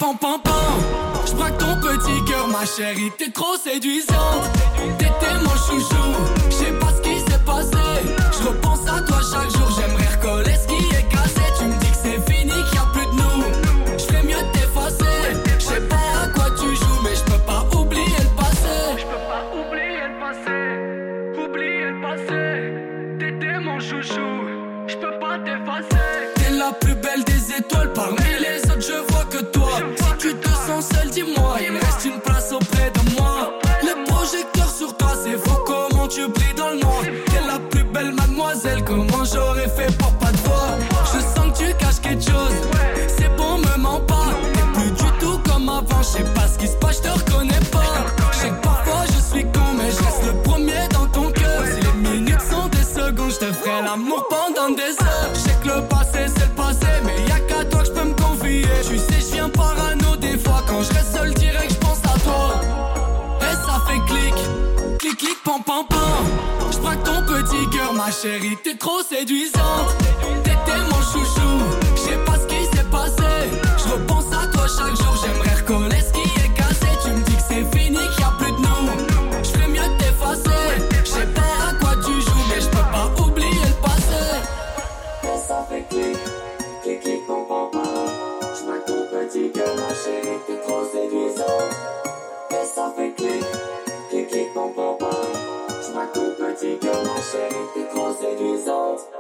pam pam pam. J'braque ton petit cœur, ma chérie, t'es trop séduisante. T'étais mon chouchou, j'sais pas ce qui s'est passé. J'repense à toi chaque jour, j'aimerais recoller ce qui est cassé. Tu me dis que c'est fini, qu'il y a plus de nous. J'ferais mieux de t'effacer. J'sais pas à quoi tu joues, mais j'peux pas oublier le passé. J'peux pas oublier le passé. Oublier le passé. T'étais mon chouchou, j'peux pas t'effacer. T'es la plus belle des étoiles, parmi les autres je vois que toi. Si tu te sens seul, dis-moi, il me reste une place auprès de moi. Les projecteurs sur toi, c'est fou comment tu brilles dans le noir. T'es la plus belle mademoiselle, comment j'aurais fait pour pas te voir. Je sens que tu caches quelque chose, c'est bon, me mens pas. T'es plus du tout comme avant, je sais pas ce qui se passe, je te reconnais pas. Je sais que parfois je suis con, mais je reste le premier dans ton cœur. Si les minutes sont des secondes, je te ferai l'amour pendant des heures. Je sais que le passé c'est le passé, mais y'a qu'à toi que je peux me confier. Tu sais, je viens parano des fois, quand je reste seul direct, je pense à toi. Et ça fait clic, clic, clic, pam, pam, pam. J'braque ton petit cœur, ma chérie, t'es trop séduisante. T'étais mon chouchou, j'sais pas ce qui s'est passé. J'repense à toi chaque jour, j'aimerais recoller ce qui est cassé. Tu me dis que c'est fini, qu'il y a plus de nous. J'ferais mieux de t'effacer. J'sais pas à quoi tu joues, mais j'peux pas oublier le passé. Et ça fait clic, clic, clic, pam, pam, pam. J'braque ton petit cœur, ma chérie, t'es trop séduisante. Et ça fait clic, clic, clic, pam, pam, pam. J'braque ton petit cœur, ma chérie, t'es trop séduisante.